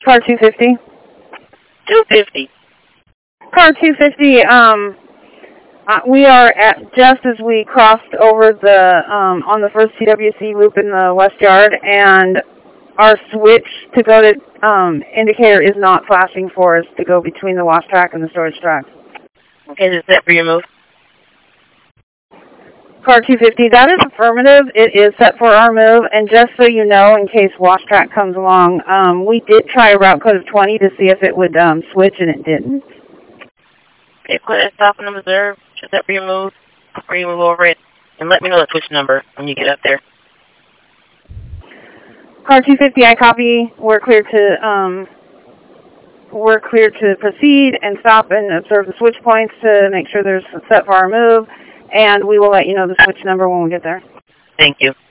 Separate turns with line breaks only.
Car 250.
250.
Car 250, we are at, just as we crossed over the, on the first TWC loop in the West Yard, and our switch to go to, indicator is not flashing for us to go between the wash track and the storage track.
Okay, is it set for your move?
Car 250, that is affirmative. It is set for our move, and just so you know, in case wash track comes along, we did try a route code of 20 to see if it would switch, and it didn't.
Okay, put a stop in the reserve, just set for your move, before you move over it, and let me know the switch number when you get up there.
Car 250, I copy. We're clear to proceed and stop and observe the switch points to make sure there's set for our move, and we will let you know the switch number when we get there.
Thank you.